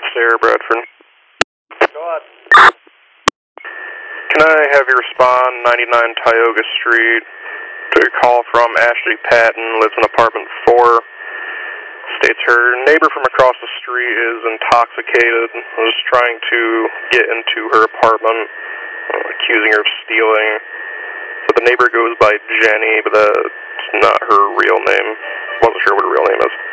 Sarah Bradford. Go on. Can I have you respond 99 Tioga Street to a call from Ashley Patton, lives in apartment 4. States her neighbor from across the street is intoxicated, was trying to get into her apartment, accusing her of stealing. So the neighbor goes by Jenny, but that's not her real name. Wasn't sure what her real name is.